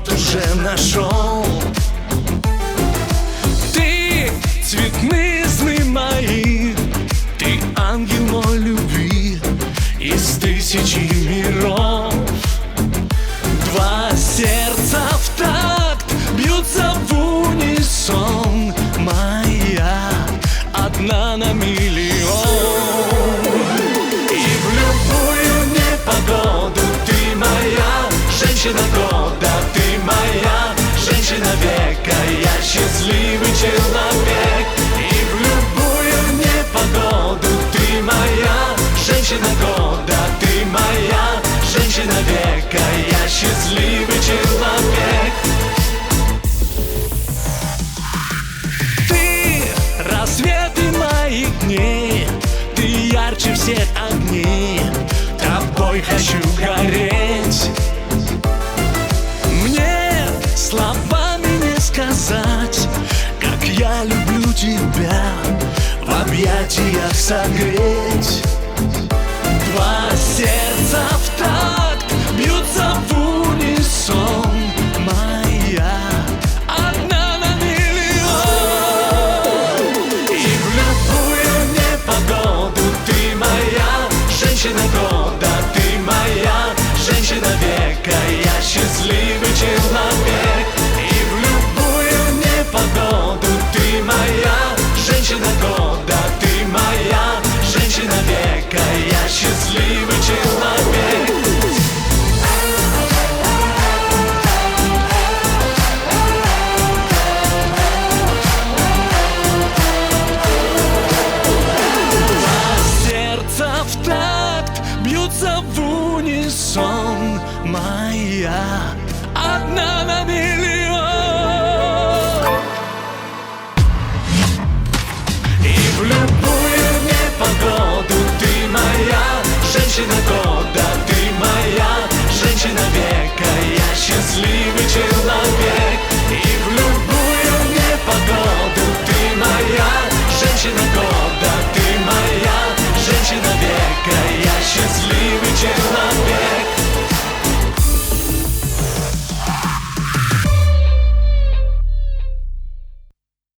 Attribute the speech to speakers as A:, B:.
A: вот уже нашел. Ты цветные сны мои, ты ангел мой любви из тысячи миров. Два сердца в такт бьются в унисон, моя одна на миллион. И в любую непогоду ты моя женщина года, ты моя женщина века, я счастливый человек. И в любую непогоду ты моя женщина года, ты моя женщина века, я счастливый человек. Ты рассветы моих дней, ты ярче всех огней, тобой хочу гореть. Мне словами не сказать, как я люблю тебя, в объятиях согреть. Два сердца в такт бьются в унисон, моя одна на миллион. И в любую непогоду ты моя женщина года, ты моя женщина века, я счастливый человек. И в любую непогоду ты моя женщина года, ты моя женщина века, я счастливый человек. Два сердца в такт бьются в унисон, моя одна на миллион. И в любую непогоду ты моя женщина года, ты моя женщина века, я счастливый человек.